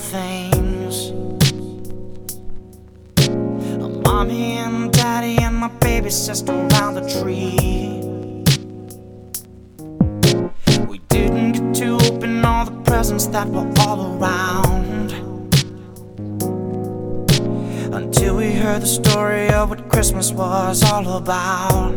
things. Mommy and daddy and my baby sister around the tree. We didn't get to open all the presents that were all around until we heard the story of what Christmas was all about.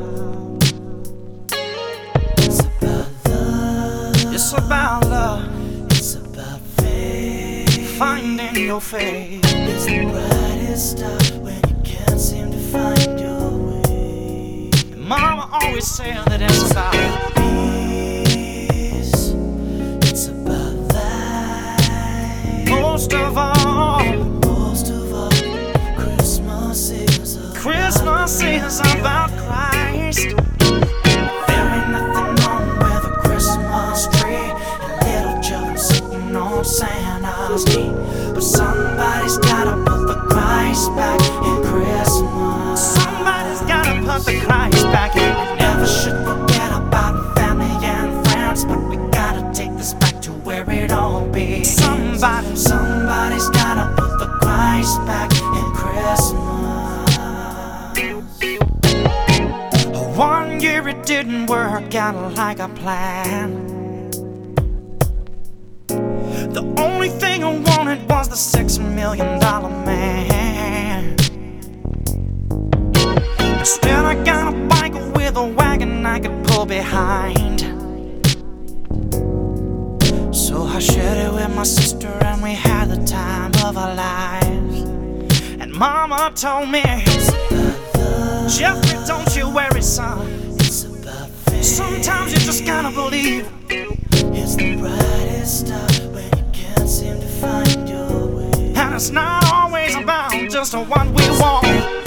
It's about love. It's about love. It's about faith. Finding your faith. It's the brightest star when you can't seem to find your way. And Mama always said that it's about peace. It's about life. Most of all, Christmas is about Christ. There ain't nothing wrong with a Christmas tree and little children sitting on Santa's knee, but somebody's gotta put the Christ back in Christmas. Somebody's gotta put the Christ back in. We never should forget about family and friends, but we gotta take this back to where it all began. Somebody's gotta put the Christ back in Christmas. One year it didn't work out like I planned. The only thing I wanted was the $6 million man. Instead I got a bike with a wagon I could pull behind. So I shared it with my sister and we had the time of our lives. And Mama told me, Jeffrey, don't you worry, son. It's about faith. Sometimes you just gotta believe. It's the brightest star when you can't seem to find your way. And it's not always about just what we want.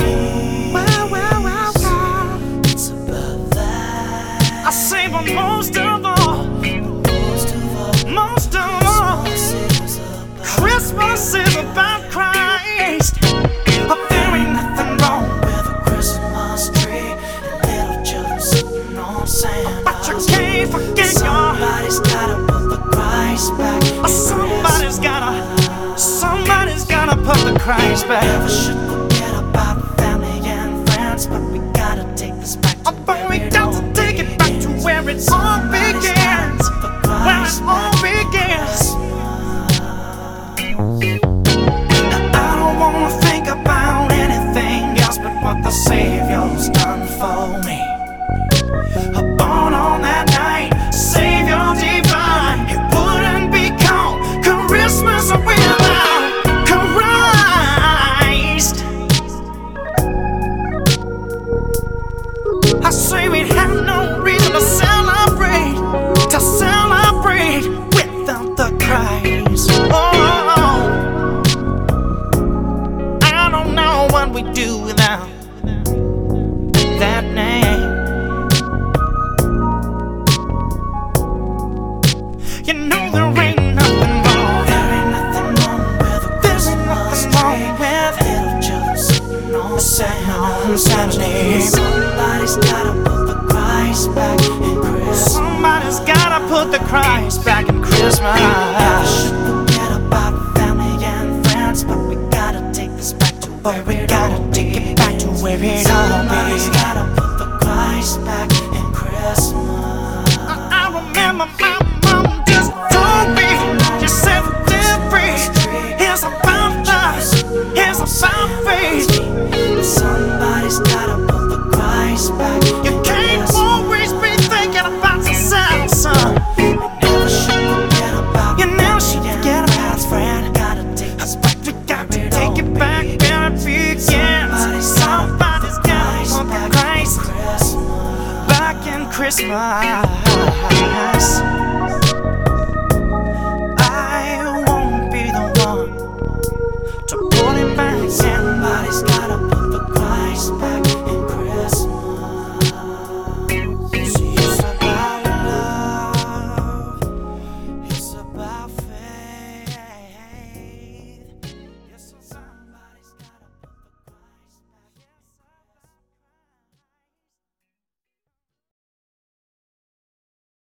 Wow. It's about life. I say, but most of all, Christmas is about Christ. But there ain't nothing wrong with a Christmas tree and little children sitting on Santa's. But you can't forget somebody's gotta put the Christ back. Somebody's gotta put the Christ back. Never should forget about family and friends, but we gotta take this back to where we got to take it back to where it all begins. Where it all begins. I don't wanna think about anything else but what the Savior's done for me. Born on that night, Savior divine. It wouldn't be called Christmas without Christ. I say we'd have no reason to celebrate without the Christ. I don't know what we do without that name. You know there ain't nothing wrong. There ain't nothing wrong with a Christmas tree. Little children sitting on Santa's knee. Somebody's gotta put the Christ back in Christmas. Somebody's gotta put the Christ back in Christmas. Never should forget about family and friends, but we gotta take this back to where we gotta take it back to where it all began. Somebody's gotta put the Christ back in Christmas. I remember my mom just told me, she said, Jeffrey, it's about us, it's about faith. Somebody's gotta put the Christ back. You can't always be thinking about yourself, son. You never should forget about his friend. Gotta take this back, we got to take it back where it begins. Somebody's gotta put the Christ back in Christmas.